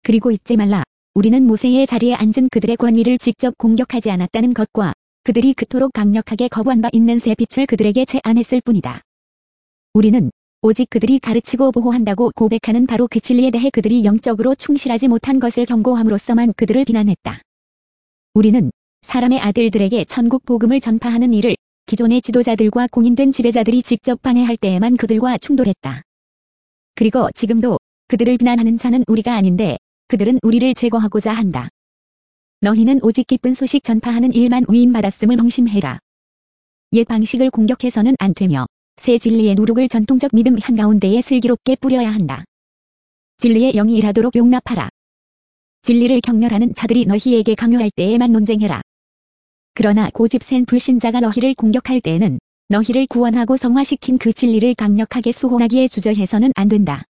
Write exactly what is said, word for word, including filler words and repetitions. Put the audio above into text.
그리고 잊지 말라. 우리는 모세의 자리에 앉은 그들의 권위를 직접 공격하지 않았다는 것과 그들이 그토록 강력하게 거부한 바 있는 새 빛을 그들에게 제안했을 뿐이다. 우리는 오직 그들이 가르치고 보호한다고 고백하는 바로 그 진리에 대해 그들이 영적으로 충실하지 못한 것을 경고함으로써만 그들을 비난했다. 우리는 사람의 아들들에게 천국 복음을 전파하는 일을 기존의 지도자들과 공인된 지배자들이 직접 방해할 때에만 그들과 충돌했다. 그리고 지금도 그들을 비난하는 자는 우리가 아닌데 그들은 우리를 제거하고자 한다. 너희는 오직 기쁜 소식 전파하는 일만 위임받았음을 명심해라. 옛 방식을 공격해서는 안 되며 새 진리의 누룩을 전통적 믿음 한가운데에 슬기롭게 뿌려야 한다. 진리의 영이 일하도록 용납하라. 진리를 경멸하는 자들이 너희에게 강요할 때에만 논쟁해라. 그러나 고집 센 불신자가 너희를 공격할 때에는 너희를 구원하고 성화시킨 그 진리를 강력하게 수호하기에 주저해서는 안 된다.